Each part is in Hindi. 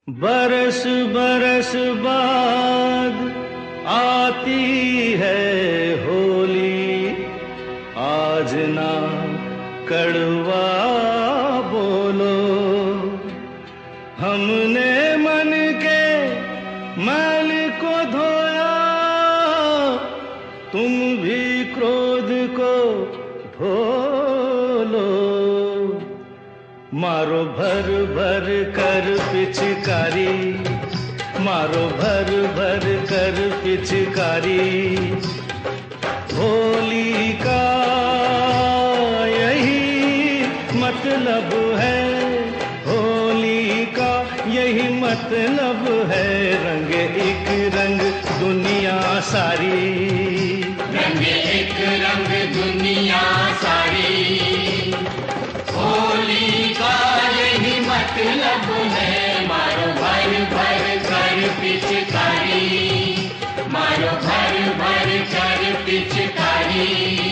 बरस बरस बाद आती है होली, आज ना कड़वा बोलो। हमने मन के मैल को धोया, तुम भी क्रोध को धो लो। मारो भर भर कर पिचकारी, मारो भर भर कर पिचकारी। होली का यही मतलब है, होली का यही मतलब है। रंग एक रंग दुनिया सारी, रंग एक रंग दुनिया सारी। होली का यही मतलब है, मारो भर भर कर पिचकारी, मारो भर भर कर पिचकारी।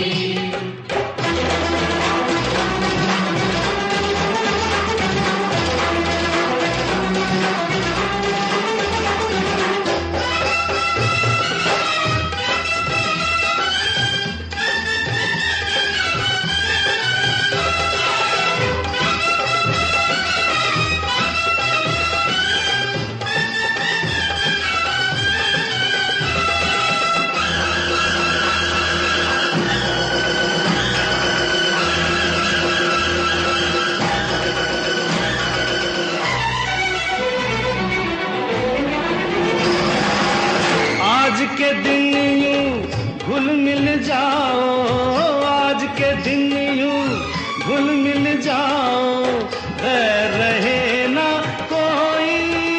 आज के दिन यूं घुल मिल जाओ, आज के दिन यूं घुल मिल जाओ। गैर रहे ना कोई,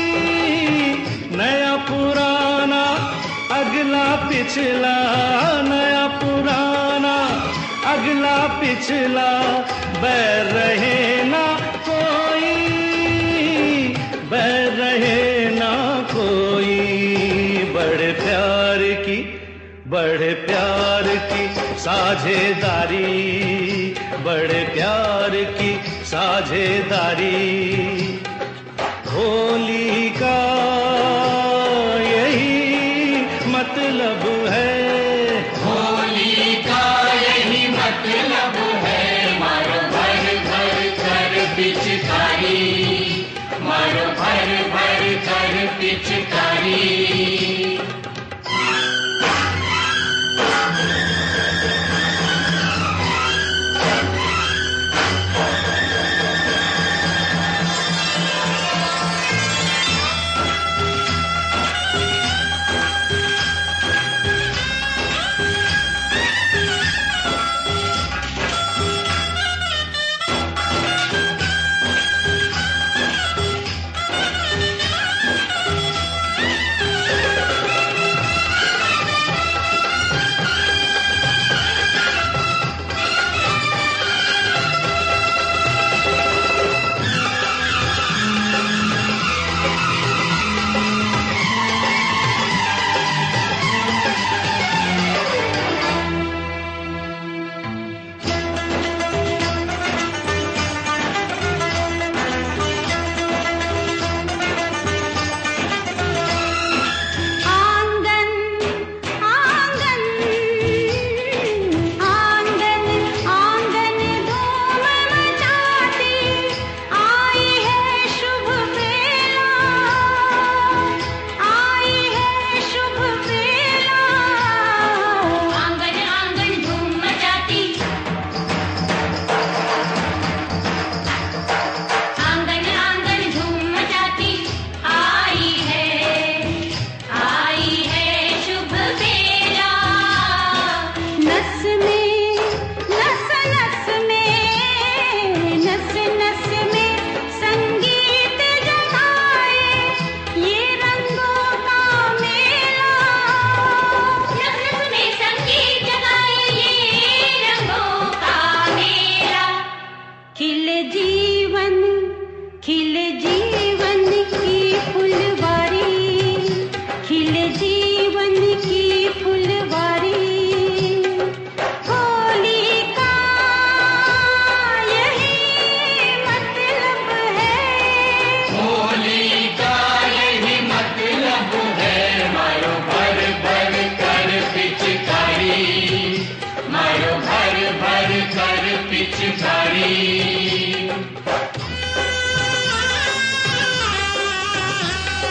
नया पुराना अगला पिछला, नया पुराना अगला पिछला। बैर रहे ना कोई, बैर रहे ना कोई। बड़े प्यार की साझेदारी, बड़े प्यार की साझेदारी। होली का यही मतलब है, होली का यही मतलब है। मारो भर भर कर पिचकारी, मारो भर भर कर पिचकारी।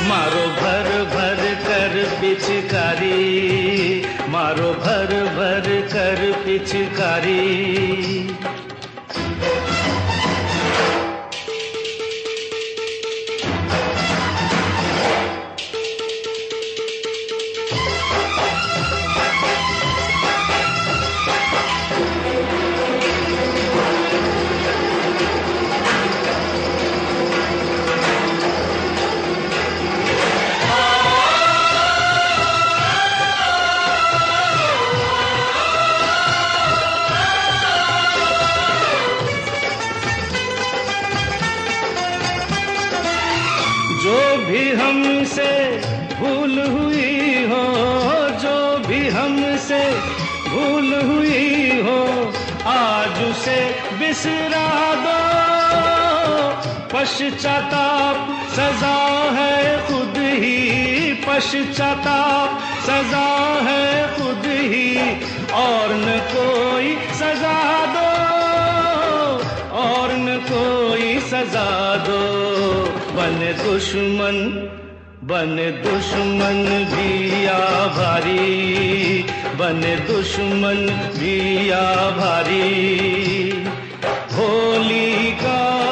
मारो भर भर कर पिचकारी, मारो भर भर कर पिचकारी। जो भी हमसे भूल हुई हो, जो भी हमसे भूल हुई हो, आज उसे बिसरा दो। पश्चाताप सजा है खुद ही, पश्चाताप सजा है खुद ही, और न कोई सजा दो, और न कोई सजा दो। बने दुश्मन, बने दुश्मन भी आभारी, बने दुश्मन भी आभारी। होली का